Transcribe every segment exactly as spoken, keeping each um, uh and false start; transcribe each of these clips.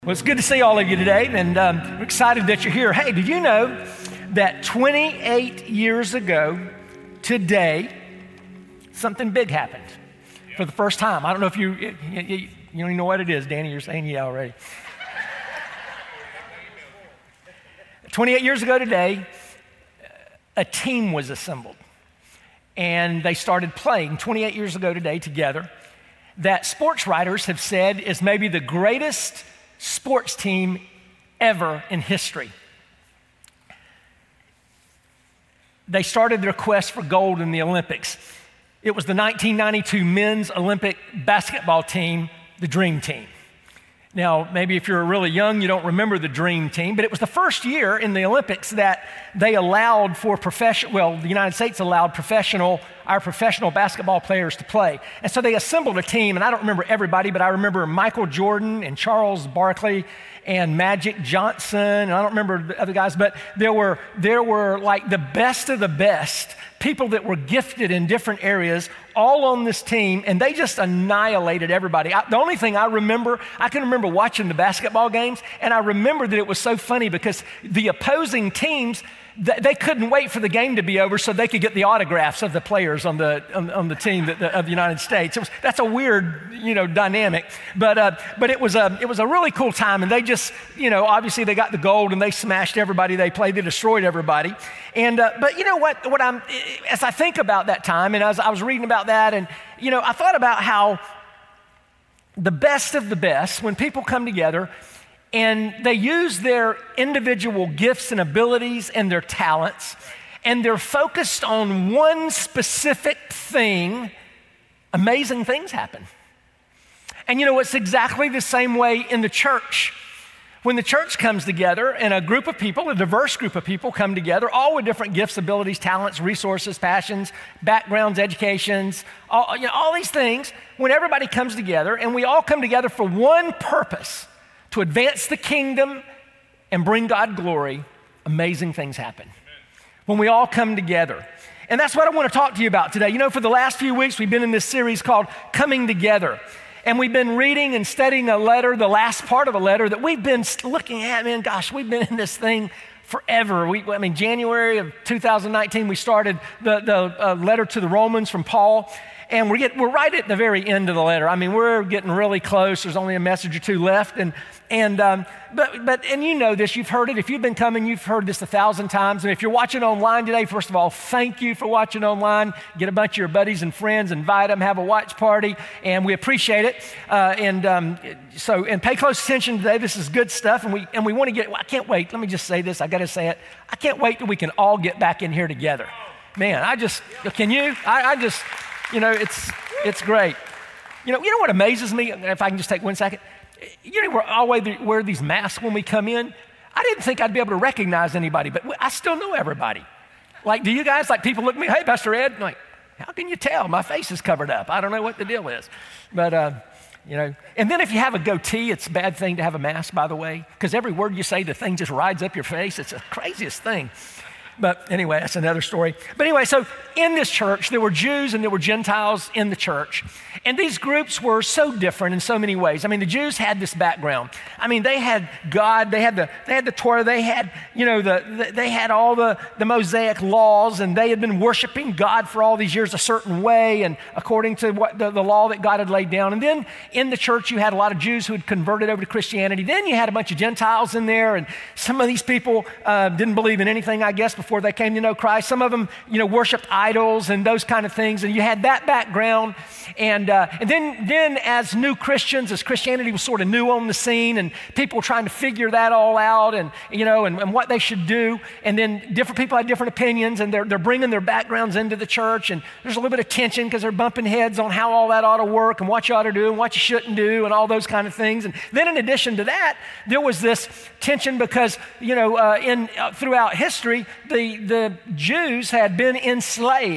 Well, it's good to see all of you today, and um, I'm excited that you're here. Hey, did you know that twenty-eight years ago today, something big happened for the first time? I don't know if you, you, you, you don't even know what it is. Danny, you're saying yeah already. twenty-eight years ago today, a team was assembled, and they started playing twenty-eight years ago today together that sports writers have said is maybe the greatest sports team ever in history. They started their quest for gold in the Olympics. It was the nineteen ninety-two men's Olympic basketball team, the Dream Team. Now, maybe if you're really young, you don't remember the Dream Team, but it was the first year in the Olympics that they allowed for professional, well, the United States allowed professional, our professional basketball players to play. And so they assembled a team, and I don't remember everybody, but I remember Michael Jordan and Charles Barkley and Magic Johnson, and I don't remember the other guys, but there were, there were like the best of the best people that were gifted in different areas all on this team, and they just annihilated everybody. I, the only thing I remember, I can remember watching the basketball games, and I remember that it was so funny because the opposing teams, th- they couldn't wait for the game to be over so they could get the autographs of the players on the on, on the team that, the, of the United States. It was, that's a weird, you know, dynamic, but uh, but it was a it was a really cool time, and they just, you know, obviously they got the gold and they smashed everybody they played, they destroyed everybody, and uh, but you know what? What I'm as I think about that time, and as I was reading about that, and you know, I thought about how the best of the best, when people come together and they use their individual gifts and abilities and their talents, and they're focused on one specific thing, amazing things happen. And you know, it's exactly the same way in the church. When the church comes together and a group of people, a diverse group of people come together, all with different gifts, abilities, talents, resources, passions, backgrounds, educations, all, you know, all these things, when everybody comes together and we all come together for one purpose, to advance the kingdom and bring God glory, amazing things happen. When we all come together. And that's what I want to talk to you about today. You know, for the last few weeks, we've been in this series called Coming Together. And we've been reading and studying a letter, the last part of a letter that we've been looking at. Man, gosh, we've been in this thing forever. We, I mean, January of two thousand nineteen, we started the, the uh, letter to the Romans from Paul. And we're, get, we're right at the very end of the letter. I mean, we're getting really close. There's only a message or two left. And and um, but but and you know this. You've heard it. If you've been coming, you've heard this a thousand times. And if you're watching online today, first of all, thank you for watching online. Get a bunch of your buddies and friends, invite them, have a watch party, and we appreciate it. Uh, and um, so and pay close attention today. This is good stuff, and we and we want to get. Well, I can't wait. Let me just say this. I got to say it. I can't wait till we can all get back in here together. Man, I just can you? I, I just. You know, it's it's great. You know, you know what amazes me, if I can just take one second? You know, we're always wear these masks when we come in. I didn't think I'd be able to recognize anybody, but I still know everybody. Like, do you guys, like people look at me, hey, Pastor Ed, I'm like, how can you tell? My face is covered up. I don't know what the deal is. But, uh, you know, and then if you have a goatee, it's a bad thing to have a mask, by the way, because every word you say, the thing just rides up your face. It's the craziest thing. But anyway, that's another story. But anyway, so in this church, there were Jews and there were Gentiles in the church. And these groups were so different in so many ways. I mean, the Jews had this background. I mean, they had God, they had the they had the Torah, they had, you know, the, the they had all the, the Mosaic laws, and they had been worshiping God for all these years a certain way and according to what the, the law that God had laid down. And then in the church, you had a lot of Jews who had converted over to Christianity. Then you had a bunch of Gentiles in there, and some of these people uh, didn't believe in anything, I guess, before they came to know Christ. Some of them, you know, worshiped idols and those kind of things. And you had that background. And uh, and then, then as new Christians, as Christianity was sort of new on the scene, and people were trying to figure that all out, and you know, and, and what they should do. And then different people had different opinions, and they're they're bringing their backgrounds into the church. And there's a little bit of tension because they're bumping heads on how all that ought to work and what you ought to do and what you shouldn't do and all those kind of things. And then in addition to that, there was this tension because, you know, uh, in uh, throughout history, the the Jews had been enslaved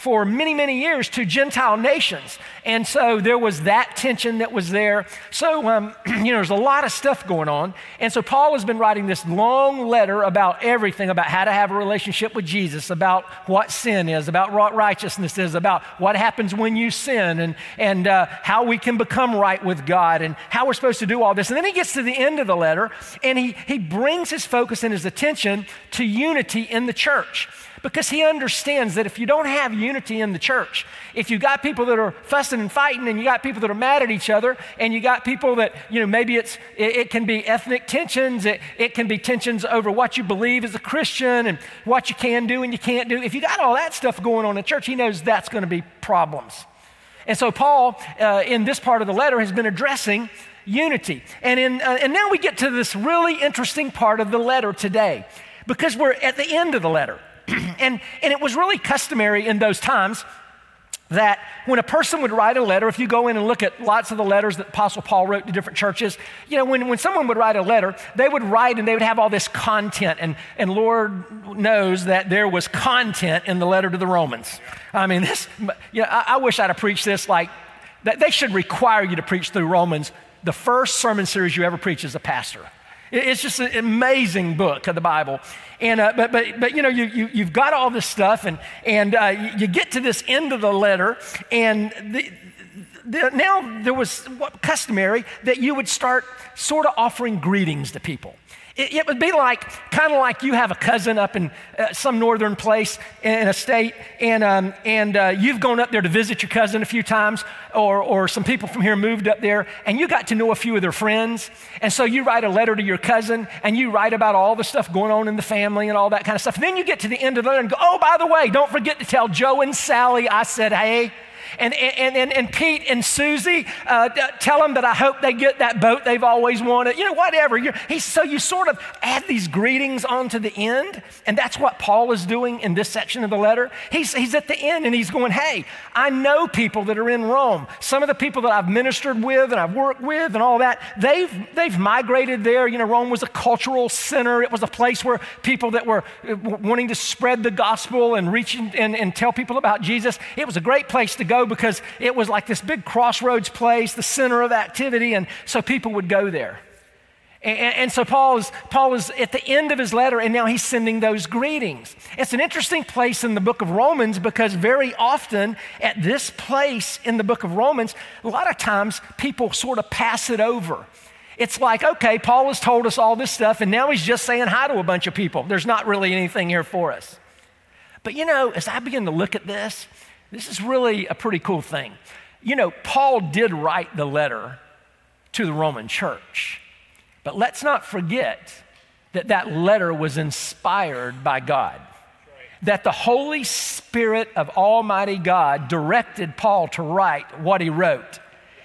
for many, many years to Gentile nations. And so there was that tension that was there. So, um, you know, there's a lot of stuff going on. And so Paul has been writing this long letter about everything, about how to have a relationship with Jesus, about what sin is, about what righteousness is, about what happens when you sin, and, and uh, how we can become right with God, and how we're supposed to do all this. And then he gets to the end of the letter, and he, he brings his focus and his attention to unity in the church. Because he understands that if you don't have unity in the church, if you got people that are fussing and fighting, and you got people that are mad at each other, and you got people that, you know, maybe it's it, it can be ethnic tensions, it, it can be tensions over what you believe as a Christian and what you can do and you can't do. If you got all that stuff going on in church, he knows that's going to be problems. And so Paul, uh, in this part of the letter, has been addressing unity. And, in, uh, and now we get to this really interesting part of the letter today, because we're at the end of the letter. and, and it was really customary in those times that when a person would write a letter, if you go in and look at lots of the letters that Apostle Paul wrote to different churches, you know, when, when someone would write a letter, they would write and they would have all this content. And, and Lord knows that there was content in the letter to the Romans. I mean, this, you know, I, I wish I'd have preached this like, that they should require you to preach through Romans the first sermon series you ever preach as a pastor. It's just an amazing book of the Bible. And, uh, but, but, but, you know, you, you, you've got all this stuff, and, and uh, you, you get to this end of the letter, and the, the, now there was customary that you would start sort of offering greetings to people. It, it would be like, kind of like you have a cousin up in uh, some northern place in a state, and um, and uh, you've gone up there to visit your cousin a few times, or or some people from here moved up there, and you got to know a few of their friends, and so you write a letter to your cousin, and you write about all the stuff going on in the family and all that kind of stuff. And then you get to the end of the letter and go, oh, by the way, don't forget to tell Joe and Sally I said hey. And, and, and, and Pete and Susie, uh, tell them that I hope they get that boat they've always wanted. You know, whatever. You're, he's, so you sort of add these greetings onto the end, and that's what Paul is doing in this section of the letter. He's, he's at the end, and he's going, hey, I know people that are in Rome. Some of the people that I've ministered with and I've worked with and all that, they've, they've migrated there. You know, Rome was a cultural center. It was a place where people that were wanting to spread the gospel and reach and, and tell people about Jesus, it was a great place to go, because it was like this big crossroads place, the center of activity, and so people would go there. And, and so Paul is, Paul is at the end of his letter, and now he's sending those greetings. It's an interesting place in the book of Romans, because very often at this place in the book of Romans, a lot of times people sort of pass it over. It's like, okay, Paul has told us all this stuff, and now he's just saying hi to a bunch of people. There's not really anything here for us. But you know, as I begin to look at this, this is really a pretty cool thing. You know, Paul did write the letter to the Roman church, but let's not forget that that letter was inspired by God, that the Holy Spirit of Almighty God directed Paul to write what he wrote.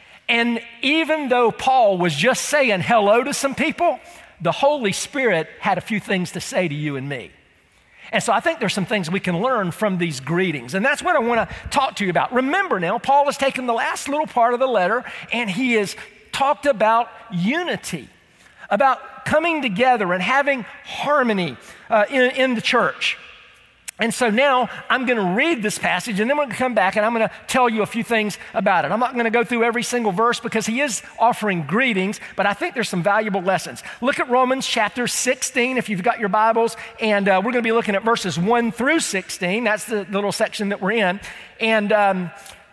And even though Paul was just saying hello to some people, the Holy Spirit had a few things to say to you and me. And so I think there's some things we can learn from these greetings. And that's what I want to talk to you about. Remember now, Paul has taken the last little part of the letter, and he has talked about unity, about coming together and having harmony uh, in, in the church. And so now I'm going to read this passage, and then we're going to come back and I'm going to tell you a few things about it. I'm not going to go through every single verse because he is offering greetings, but I think there's some valuable lessons. Look at Romans chapter sixteen if you've got your Bibles, and uh, we're going to be looking at verses one through sixteen. That's the little section that we're in. And um,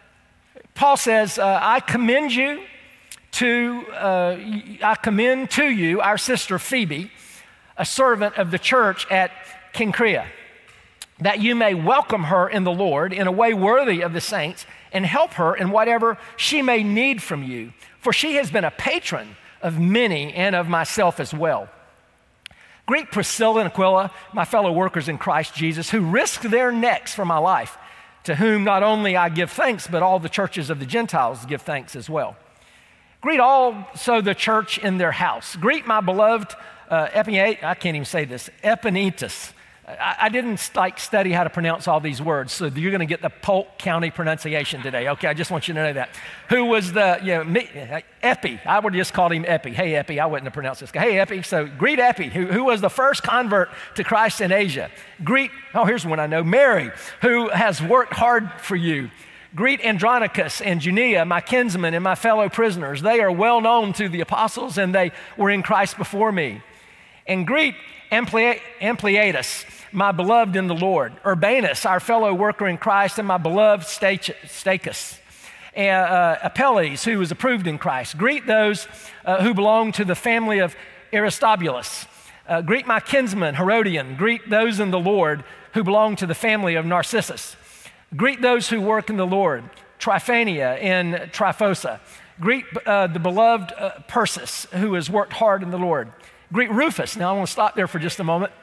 Paul says, uh, I commend you to, uh, I commend to you our sister Phoebe, a servant of the church at Cenchrea, that you may welcome her in the Lord in a way worthy of the saints, and help her in whatever she may need from you. For she has been a patron of many and of myself as well. Greet Priscilla and Aquila, my fellow workers in Christ Jesus, who risked their necks for my life, to whom not only I give thanks, but all the churches of the Gentiles give thanks as well. Greet also the church in their house. Greet my beloved uh, Epi- I can't even say this, Epaenetus, I, I didn't like study how to pronounce all these words, so you're going to get the Polk County pronunciation today. Okay, I just want you to know that. Who was the, you know, me, Epi. I would just call him Epi. Hey, Epi, I wouldn't have pronounced this guy. Hey, Epi. So greet Epi, who, who was the first convert to Christ in Asia. Greet, oh, here's one I know, Mary, who has worked hard for you. Greet Andronicus and Junia, my kinsmen and my fellow prisoners. They are well known to the apostles, and they were in Christ before me. And greet Ampliatus, my beloved in the Lord. Urbanus, our fellow worker in Christ, and my beloved Stachys. And uh, Apelles, who is approved in Christ. Greet those uh, who belong to the family of Aristobulus. Uh, greet my kinsman, Herodian. Greet those in the Lord who belong to the family of Narcissus. Greet those who work in the Lord, Tryphania and Tryphosa. Greet uh, the beloved uh, Persis, who has worked hard in the Lord. Greet Rufus. Now I want to stop there for just a moment.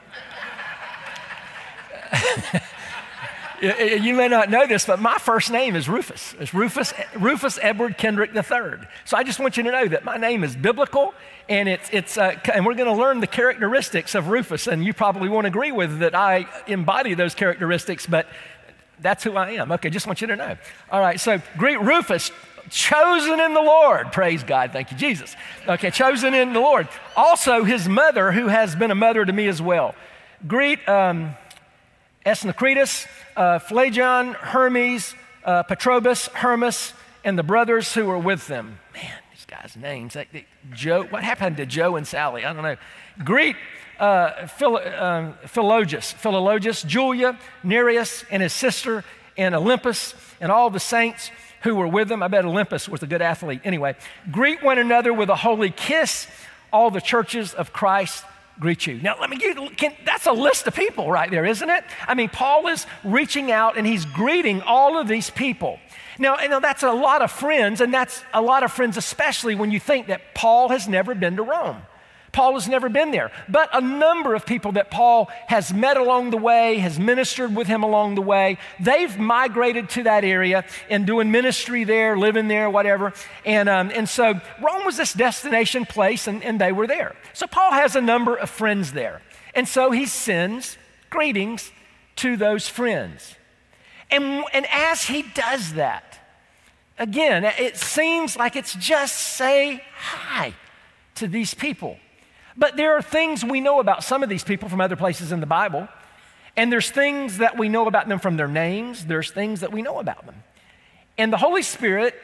You may not know this, but my first name is Rufus. It's Rufus, Rufus Edward Kendrick the third. So I just want you to know that my name is biblical, and it's it's uh, and we're going to learn the characteristics of Rufus, and you probably won't agree with that I embody those characteristics, but that's who I am. Okay, just want you to know. All right, so greet Rufus, chosen in the Lord. Praise God. Thank you, Jesus. Okay, chosen in the Lord. Also, his mother, who has been a mother to me as well. Greet um, Esnacretus, uh, Phlegon, Hermes, uh, Patrobus, Hermas, and the brothers who are with them. Man, these guys' names. They, they, Joe, what happened to Joe and Sally? I don't know. Greet uh, Phil, uh, Philologus, Philologus, Julia, Nereus, and his sister, and Olympus, and all the saints who were with them. I bet Olympus was a good athlete. Anyway, greet one another with a holy kiss. All the churches of Christ greet you. Now, let me give you, can, that's a list of people right there, isn't it? I mean, Paul is reaching out and he's greeting all of these people. Now, you know, that's a lot of friends, and that's a lot of friends, especially when you think that Paul has never been to Rome. Paul has never been there, but a number of people that Paul has met along the way, has ministered with him along the way, they've migrated to that area and doing ministry there, living there, whatever. And, um, and so Rome was this destination place, and, and they were there. So Paul has a number of friends there. And so he sends greetings to those friends. And, and as he does that, again, it seems like it's just say hi to these people. But there are things we know about some of these people from other places in the Bible, and there's things that we know about them from their names. There's things that we know about them. And the Holy Spirit,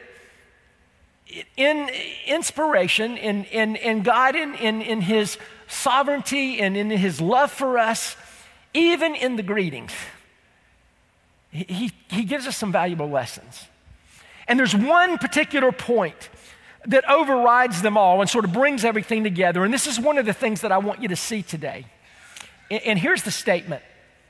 in inspiration, in, in, in God, in, in, in his sovereignty and in his love for us, even in the greetings, he, he gives us some valuable lessons. And there's one particular point that overrides them all and sort of brings everything together. And this is one of the things that I want you to see today. And here's the statement.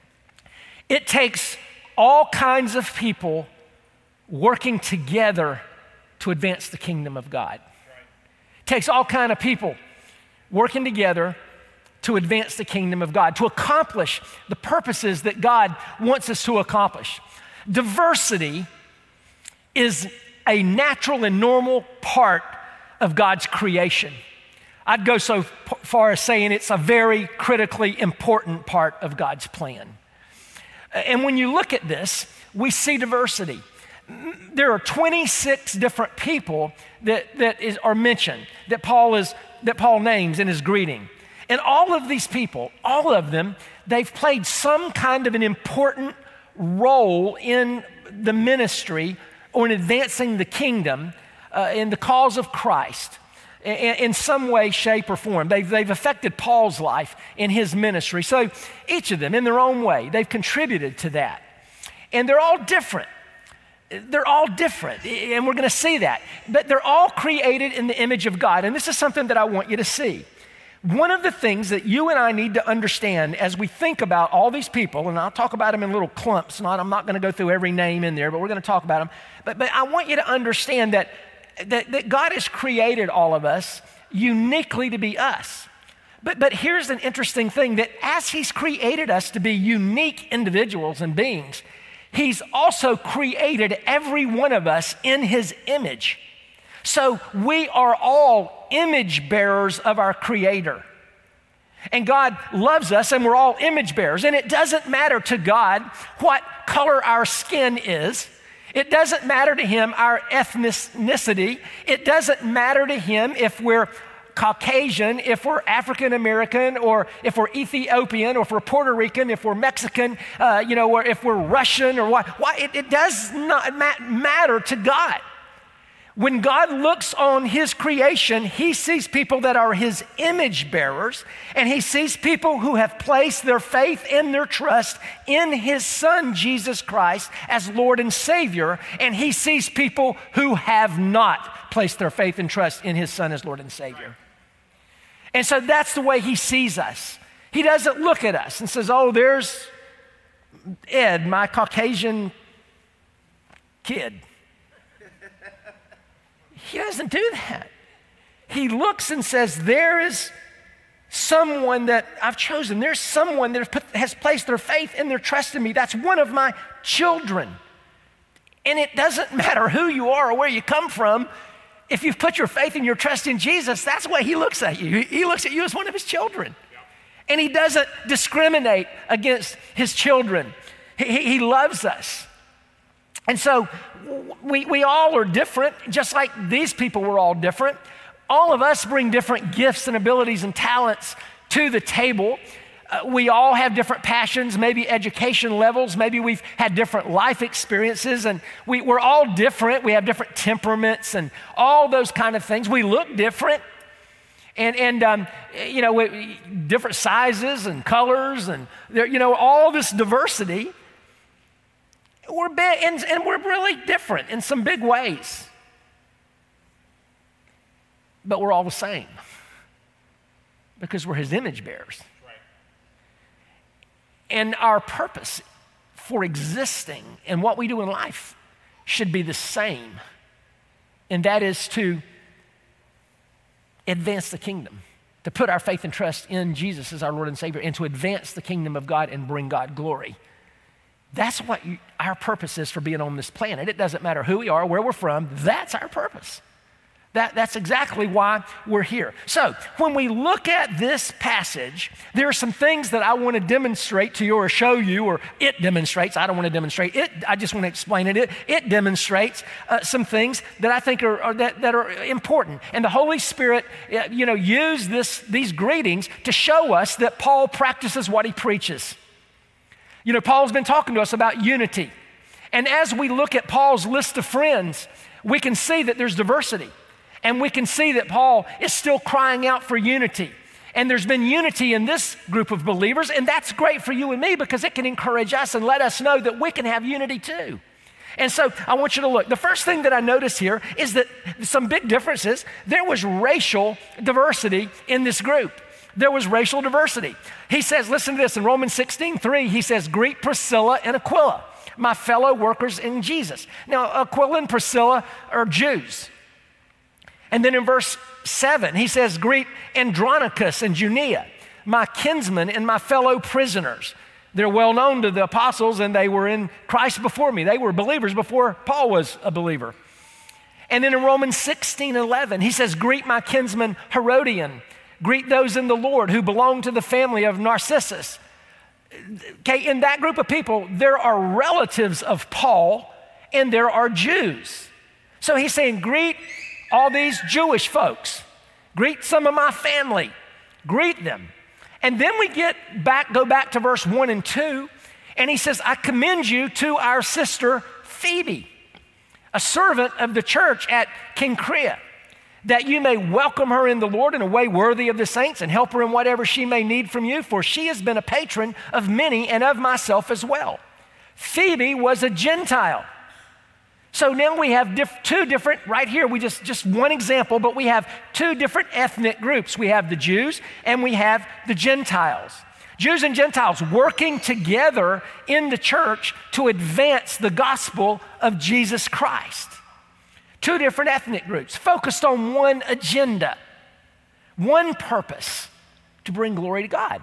It takes all kinds of people working together to advance the kingdom of God. It takes all kinds of people working together to advance the kingdom of God, to accomplish the purposes that God wants us to accomplish. Diversity is a natural and normal part of God's creation. I'd go so far as saying it's a very critically important part of God's plan. And when you look at this, we see diversity. There are twenty-six different people that, that is, are mentioned, that Paul, is, that Paul names in his greeting. And all of these people, all of them, they've played some kind of an important role in the ministry or in advancing the kingdom, uh, in the cause of Christ, in, in some way, shape, or form. They've, they've affected Paul's life in his ministry. So each of them, in their own way, they've contributed to that. And they're all different. They're all different, and we're going to see that. But they're all created in the image of God, and this is something that I want you to see. One of the things that you and I need to understand as we think about all these people, and I'll talk about them in little clumps, not, I'm not going to go through every name in there, but we're going to talk about them. But, but I want you to understand that, that, that God has created all of us uniquely to be us. But, but here's an interesting thing, that as he's created us to be unique individuals and beings, he's also created every one of us in his image. So we are all image bearers of our Creator. And God loves us, and we're all image bearers. And it doesn't matter to God what color our skin is. It doesn't matter to him our ethnicity. It doesn't matter to him if we're Caucasian, if we're African American, or if we're Ethiopian, or if we're Puerto Rican, if we're Mexican, uh, you know, or if we're Russian, or what. Why? It, it does not ma- matter to God. When God looks on his creation, he sees people that are his image bearers, and he sees people who have placed their faith and their trust in his son, Jesus Christ, as Lord and Savior, and he sees people who have not placed their faith and trust in his son as Lord and Savior. And so that's the way he sees us. He doesn't look at us and says, oh, there's Ed, my Caucasian kid. He doesn't do that. He looks and says, there is someone that I've chosen. There's someone that has placed their faith and their trust in me. That's one of my children. And it doesn't matter who you are or where you come from. If you've put your faith and your trust in Jesus, that's the way he looks at you. He looks at you as one of his children. And he doesn't discriminate against his children. He, he loves us. And so we, we all are different, just like these people were all different. All of us bring different gifts and abilities and talents to the table. Uh, we all have different passions, maybe education levels, maybe we've had different life experiences, and we, we're all different. We have different temperaments and all those kind of things. We look different, and, and um, you know, we, different sizes and colors, and there, you know, all this diversity. We're big, and, and we're really different in some big ways. But we're all the same because we're his image bearers. Right. And our purpose for existing and what we do in life should be the same. And that is to advance the kingdom, to put our faith and trust in Jesus as our Lord and Savior, and to advance the kingdom of God and bring God glory. That's what you, our purpose is for being on this planet. It doesn't matter who we are, where we're from. That's our purpose. That, that's exactly why we're here. So when we look at this passage, there are some things that I want to demonstrate to you or show you, or it demonstrates. I don't want to demonstrate it. I just want to explain it. It, it demonstrates uh, some things that I think are, are that, that are important. And the Holy Spirit, uh, you know, used this, these greetings to show us that Paul practices what he preaches. You know, Paul's been talking to us about unity. And as we look at Paul's list of friends, we can see that there's diversity. And we can see that Paul is still crying out for unity. And there's been unity in this group of believers, and that's great for you and me because it can encourage us and let us know that we can have unity too. And so I want you to look. The first thing that I notice here is that some big differences. There was racial diversity in this group. There was racial diversity. He says, listen to this, in Romans sixteen three, he says, greet Priscilla and Aquila, my fellow workers in Jesus. Now, Aquila and Priscilla are Jews. And then in verse seven, he says, greet Andronicus and Junia, my kinsmen and my fellow prisoners. They're well known to the apostles, and they were in Christ before me. They were believers before Paul was a believer. And then in Romans sixteen eleven, he says, greet my kinsman Herodian. Greet those in the Lord who belong to the family of Narcissus. Okay, in that group of people, there are relatives of Paul and there are Jews. So he's saying, greet all these Jewish folks. Greet some of my family. Greet them. And then we get back, go back to verse one and two, and he says, I commend you to our sister Phoebe, a servant of the church at Cenchrea, that you may welcome her in the Lord in a way worthy of the saints and help her in whatever she may need from you, for she has been a patron of many and of myself as well. Phoebe was a Gentile. So now we have diff- two different, right here, we just, just one example, but we have two different ethnic groups. We have the Jews and we have the Gentiles. Jews and Gentiles working together in the church to advance the gospel of Jesus Christ. Two different ethnic groups focused on one agenda, one purpose, to bring glory to God.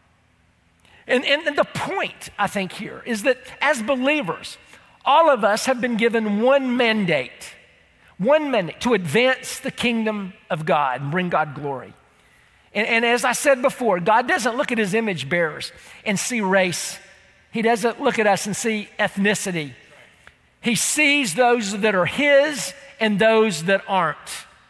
And, and the point, I think, here is that as believers, all of us have been given one mandate, one mandate to advance the kingdom of God and bring God glory. And, and as I said before, God doesn't look at his image bearers and see race. He doesn't look at us and see ethnicity. He sees those that are his and those that aren't.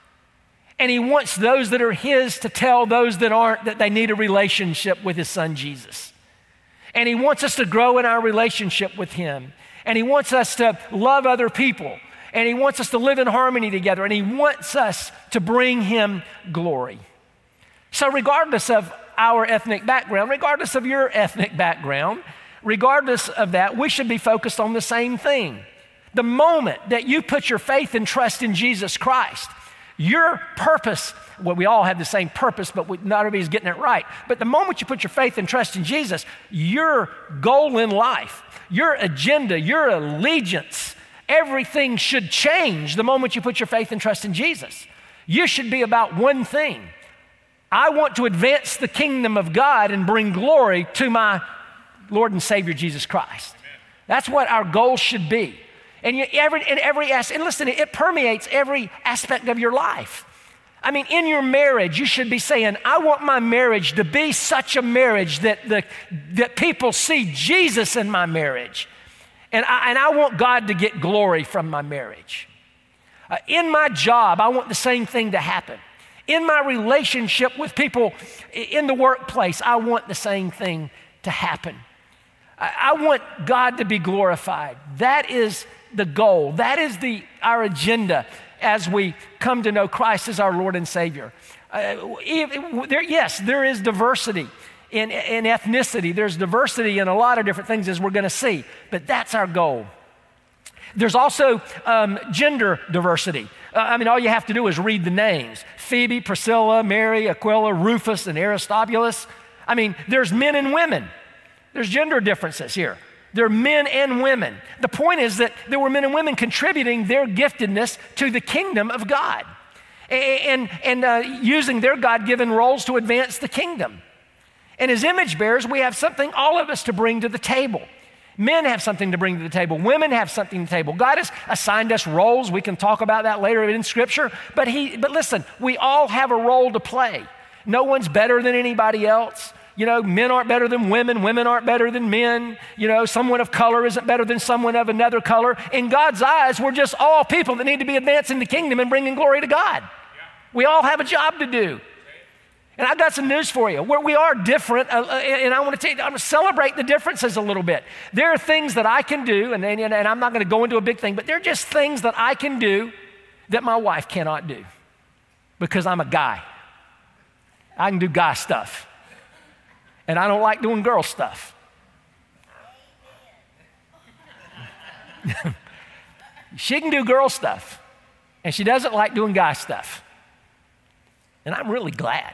And he wants those that are his to tell those that aren't that they need a relationship with his son Jesus. And he wants us to grow in our relationship with him. And he wants us to love other people. And he wants us to live in harmony together. And he wants us to bring him glory. So regardless of our ethnic background, regardless of your ethnic background, regardless of that, we should be focused on the same thing. The moment that you put your faith and trust in Jesus Christ, your purpose, well, we all have the same purpose, but we, not everybody's getting it right. But the moment you put your faith and trust in Jesus, your goal in life, your agenda, your allegiance, everything should change the moment you put your faith and trust in Jesus. You should be about one thing. I want to advance the kingdom of God and bring glory to my Lord and Savior Jesus Christ. That's what our goal should be. And you, every, in every aspect, and listen, it permeates every aspect of your life. I mean, in your marriage, you should be saying, I want my marriage to be such a marriage that, the, that people see Jesus in my marriage. And I, and I want God to get glory from my marriage. Uh, in my job, I want the same thing to happen. In my relationship with people in the workplace, I want the same thing to happen. I, I want God to be glorified. That is the goal. That is the our agenda as we come to know Christ as our Lord and Savior. Uh, there, yes, there is diversity in, in ethnicity. There's diversity in a lot of different things as we're going to see, but that's our goal. There's also um, gender diversity. Uh, I mean, all you have to do is read the names. Phoebe, Priscilla, Mary, Aquila, Rufus, and Aristobulus. I mean, there's men and women. There's gender differences here. There are men and women. The point is that there were men and women contributing their giftedness to the kingdom of God and, and uh, using their God-given roles to advance the kingdom. And as image bearers, we have something, all of us, to bring to the table. Men have something to bring to the table. Women have something to the table. God has assigned us roles. We can talk about that later in Scripture. But, he, but listen, we all have a role to play. No one's better than anybody else. You know, men aren't better than women. Women aren't better than men. You know, someone of color isn't better than someone of another color. In God's eyes, we're just all people that need to be advancing the kingdom and bringing glory to God. Yeah. We all have a job to do. And I've got some news for you. Where we are different, uh, and I want to, take, I want to celebrate the differences a little bit. There are things that I can do, and, and, and I'm not going to go into a big thing, but they're just things that I can do that my wife cannot do because I'm a guy. I can do guy stuff. And I don't like doing girl stuff. She can do girl stuff, and she doesn't like doing guy stuff. And I'm really glad.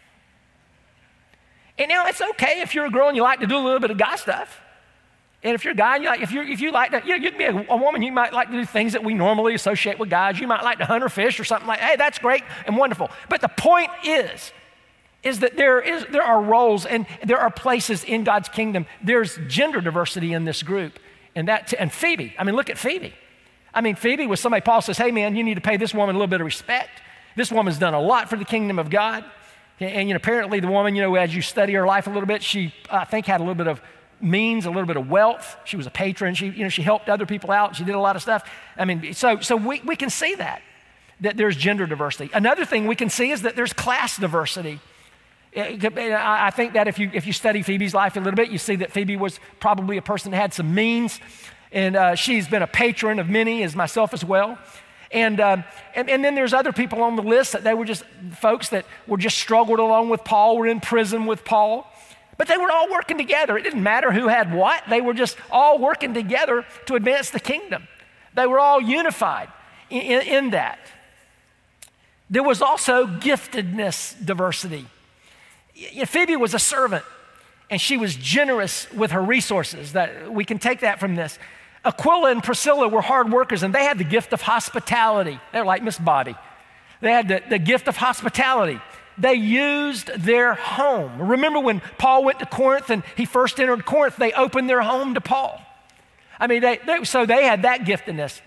And now it's okay if you're a girl and you like to do a little bit of guy stuff. And if you're a guy, you like, if, you're, if you like to, you know, you can be a, a woman, you might like to do things that we normally associate with guys. You might like to hunt or fish or something like that. Hey, that's great and wonderful. But the point is, is that there is there are roles and there are places in God's kingdom. There's gender diversity in this group. And that and Phoebe, I mean, look at Phoebe. I mean, Phoebe was somebody, Paul says, hey man, you need to pay this woman a little bit of respect. This woman's done a lot for the kingdom of God. And, and you know, apparently the woman, you know, as you study her life a little bit, she, I think, had a little bit of means, a little bit of wealth. She was a patron. She, you know, she helped other people out. She did a lot of stuff. I mean, so so we, we can see that, that there's gender diversity. Another thing we can see is that there's class diversity. I think that if you if you study Phoebe's life a little bit, you see that Phoebe was probably a person that had some means, and uh, she's been a patron of many, as myself as well. And, uh, and and then there's other people on the list that they were just folks that were just struggled along with Paul, were in prison with Paul, but they were all working together. It didn't matter who had what. They were just all working together to advance the kingdom. They were all unified in, in, in that. There was also giftedness diversity. Phoebe was a servant, and she was generous with her resources. That we can take that from this. Aquila and Priscilla were hard workers, and they had the gift of hospitality. They're like Miss Bobby. They had the, the gift of hospitality. They used their home. Remember when Paul went to Corinth and he first entered Corinth, they opened their home to Paul. I mean, they, they, so they had that giftedness.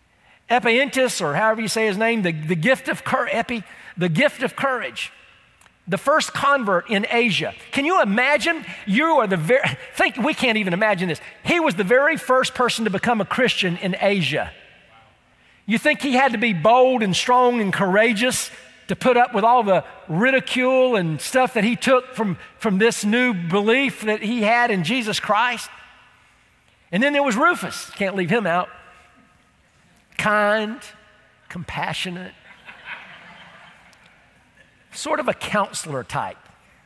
Epainetus, or however you say his name, the, the gift of courage, Epi, the gift of courage. the first convert in Asia. Can you imagine? You are the very, think, we can't even imagine this. He was the very first person to become a Christian in Asia. You think he had to be bold and strong and courageous to put up with all the ridicule and stuff that he took from, from this new belief that he had in Jesus Christ? And then there was Rufus, can't leave him out. Kind, compassionate, sort of a counselor type.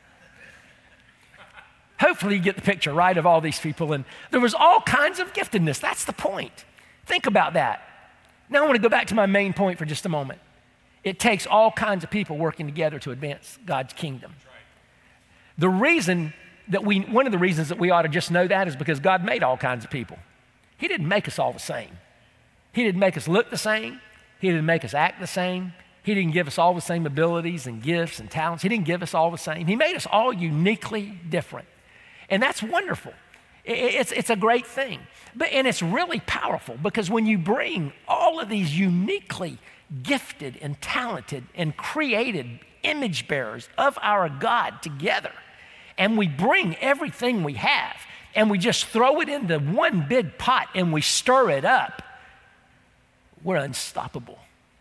Hopefully you get the picture, right, of all these people. And there was all kinds of giftedness. That's the point. Think about that. Now I want to go back to my main point for just a moment. It takes all kinds of people working together to advance God's kingdom. The reason that we, one of the reasons that we ought to just know that is because God made all kinds of people. He didn't make us all the same. He didn't make us look the same. He didn't make us act the same. He didn't give us all the same abilities and gifts and talents. He didn't give us all the same. He made us all uniquely different. And that's wonderful. It's, it's a great thing. But, and it's really powerful because when you bring all of these uniquely gifted and talented and created image bearers of our God together, and we bring everything we have and we just throw it into one big pot and we stir it up, we're unstoppable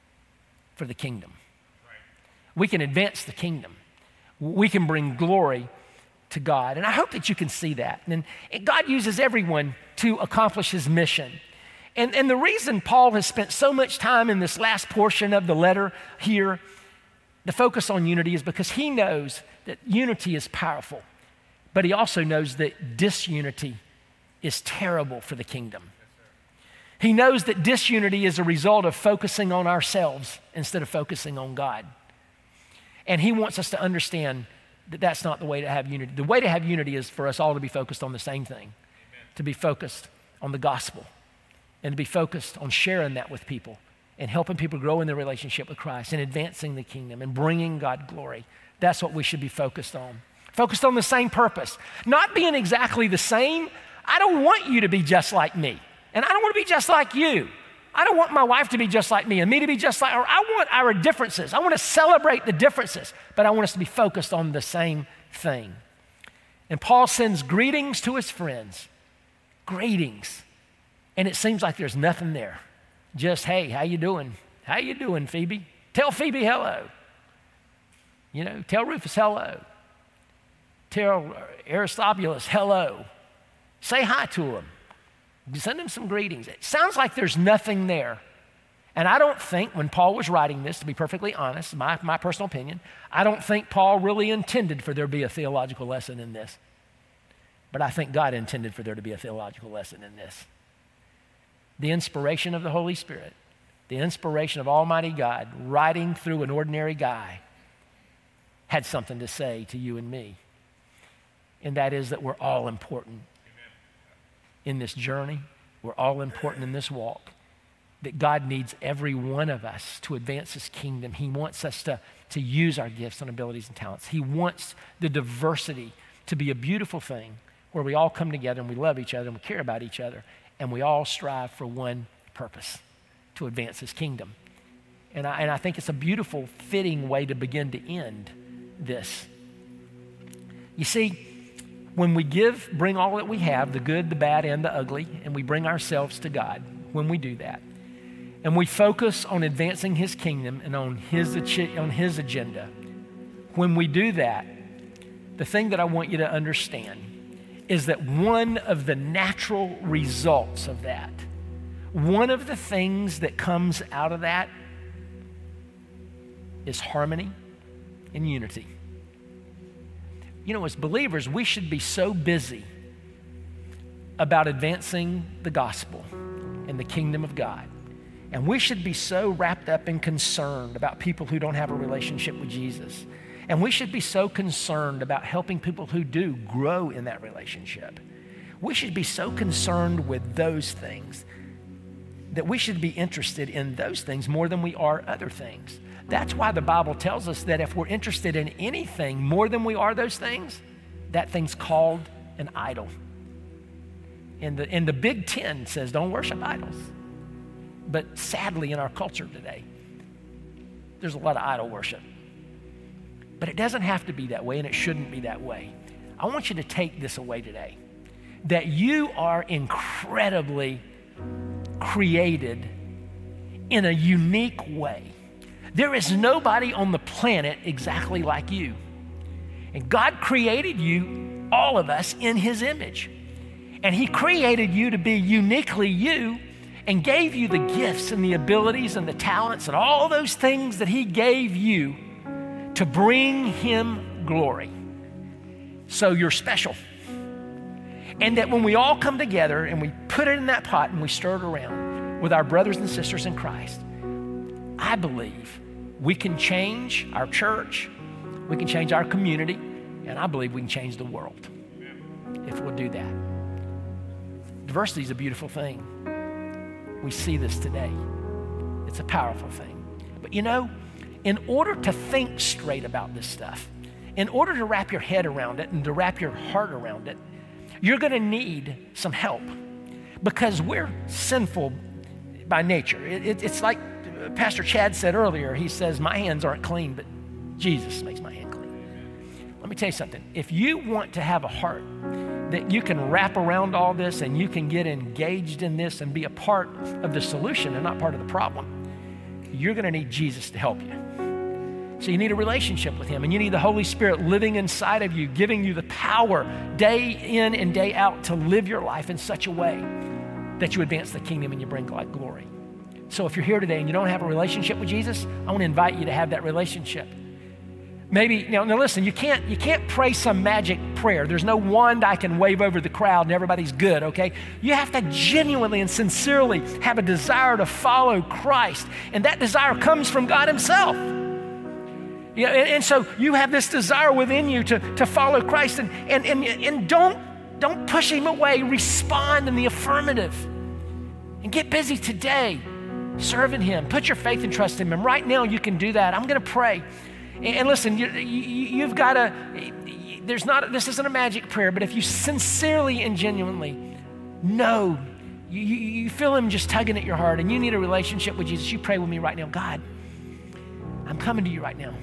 for the kingdom. Right. We can advance the kingdom. We can bring glory to God. And I hope that you can see that. And, and God uses everyone to accomplish his mission. And, and the reason Paul has spent so much time in this last portion of the letter here, the focus on unity, is because he knows that unity is powerful, but he also knows that disunity is terrible for the kingdom. He knows that disunity is a result of focusing on ourselves instead of focusing on God. And he wants us to understand that that's not the way to have unity. The way to have unity is for us all to be focused on the same thing, Amen. To be focused on the gospel and to be focused on sharing that with people and helping people grow in their relationship with Christ and advancing the kingdom and bringing God glory. That's what we should be focused on. Focused on the same purpose, not being exactly the same. I don't want you to be just like me. And I don't want to be just like you. I don't want my wife to be just like me and me to be just like her. I want our differences. I want to celebrate the differences, but I want us to be focused on the same thing. And Paul sends greetings to his friends. Greetings. And it seems like there's nothing there. Just, hey, how you doing? How you doing, Phoebe? Tell Phoebe hello. You know, tell Rufus hello. Tell Aristobulus hello. Say hi to him. Send him some greetings. It sounds like there's nothing there. And I don't think when Paul was writing this, to be perfectly honest, my, my personal opinion, I don't think Paul really intended for there to be a theological lesson in this. But I think God intended for there to be a theological lesson in this. The inspiration of the Holy Spirit, the inspiration of Almighty God writing through an ordinary guy had something to say to you and me. And that is that we're all important in this journey. We're all important in this walk. That God needs every one of us to advance his kingdom. He wants us to, to use our gifts and abilities and talents. He wants the diversity to be a beautiful thing where we all come together and we love each other and we care about each other and we all strive for one purpose, to advance his kingdom. And I, and I think it's a beautiful, fitting way to begin to end this. You see, when we give, bring all that we have, the good, the bad, and the ugly, and we bring ourselves to God, when we do that, and we focus on advancing his kingdom and on his, on his agenda, when we do that, the thing that I want you to understand is that one of the natural results of that, one of the things that comes out of that is harmony and unity. You know, as believers, we should be so busy about advancing the gospel and the kingdom of God. And we should be so wrapped up and concerned about people who don't have a relationship with Jesus. And we should be so concerned about helping people who do grow in that relationship. We should be so concerned with those things that we should be interested in those things more than we are other things. That's why the Bible tells us that if we're interested in anything more than we are those things, that thing's called an idol. And the, and the Big Ten says don't worship idols. But sadly in our culture today, there's a lot of idol worship. But it doesn't have to be that way, and it shouldn't be that way. I want you to take this away today, that you are incredibly created in a unique way. There is nobody on the planet exactly like you. And God created you, all of us, in his image. And he created you to be uniquely you and gave you the gifts and the abilities and the talents and all those things that he gave you to bring him glory. So you're special. And that when we all come together and we put it in that pot and we stir it around with our brothers and sisters in Christ, I believe we can change our church, we can change our community, and I believe we can change the world if we'll do that. Diversity is a beautiful thing. We see this today. It's a powerful thing. But you know, in order to think straight about this stuff, in order to wrap your head around it and to wrap your heart around it, you're going to need some help because we're sinful by nature. It, it, it's like Pastor Chad said earlier. He says, my hands aren't clean, but Jesus makes my hand clean. Let me tell you something. If you want to have a heart that you can wrap around all this and you can get engaged in this and be a part of the solution and not part of the problem, you're going to need Jesus to help you. So you need a relationship with him, and you need the Holy Spirit living inside of you, giving you the power day in and day out to live your life in such a way that you advance the kingdom and you bring God glory. So if you're here today and you don't have a relationship with Jesus, I want to invite you to have that relationship. Maybe, now, now listen, you can't, you can't pray some magic prayer. There's no wand I can wave over the crowd and everybody's good, okay? You have to genuinely and sincerely have a desire to follow Christ, and that desire comes from God himself. You know, and, and so you have this desire within you to, to follow Christ, and, and, and, and don't, don't push him away. Respond in the affirmative and get busy today serving him. Put your faith and trust in him, and right now you can do that. I'm going to pray. And listen, you, you, you've got to, there's not, this isn't a magic prayer, but if you sincerely and genuinely know, you, you feel him just tugging at your heart and you need a relationship with Jesus, you pray with me right now. God, I'm coming to you right now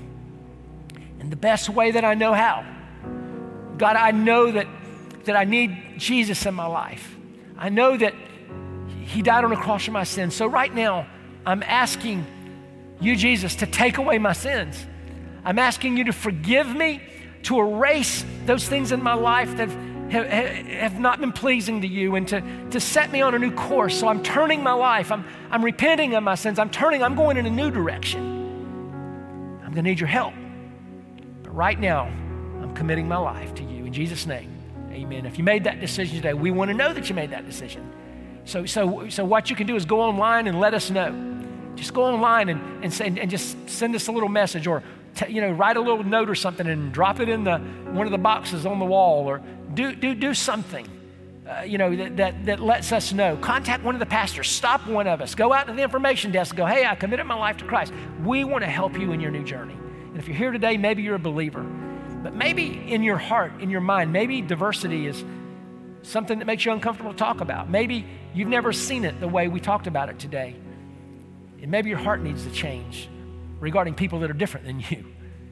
in the best way that I know how. God, I know that, that I need Jesus in my life. I know that he died on the cross for my sins. So right now, I'm asking you, Jesus, to take away my sins. I'm asking you to forgive me, to erase those things in my life that have, have not been pleasing to you, and to, to set me on a new course. So I'm turning my life. I'm, I'm repenting of my sins. I'm turning, I'm going in a new direction. I'm gonna need your help. But right now, I'm committing my life to you. In Jesus' name, amen. If you made that decision today, we wanna know that you made that decision. So, so, so what you can do is go online and let us know. Just go online and, and, send, and just send us a little message, or T- you know, write a little note or something and drop it in the one of the boxes on the wall, or do do do something, uh, you know, that, that that lets us know. Contact one of the pastors. Stop one of us. Go out to the information desk and go, hey, I committed my life to Christ. We want to help you in your new journey. And if you're here today, maybe you're a believer, but maybe in your heart, in your mind, maybe diversity is something that makes you uncomfortable to talk about. Maybe you've never seen it the way we talked about it today. And maybe your heart needs to change regarding people that are different than you.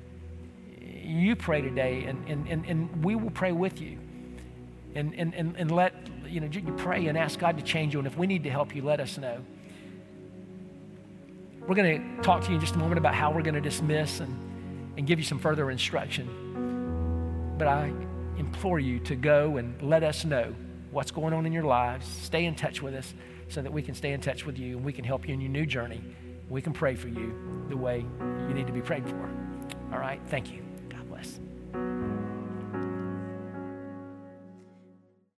You pray today, and, and, and, and we will pray with you. And, and, and, and let, you know, you pray and ask God to change you. And if we need to help you, let us know. We're going to talk to you in just a moment about how we're going to dismiss and, and give you some further instruction. But I implore you to go and let us know what's going on in your lives. Stay in touch with us so that we can stay in touch with you and we can help you in your new journey. We can pray for you the way you need to be prayed for. All right? Thank you. God bless.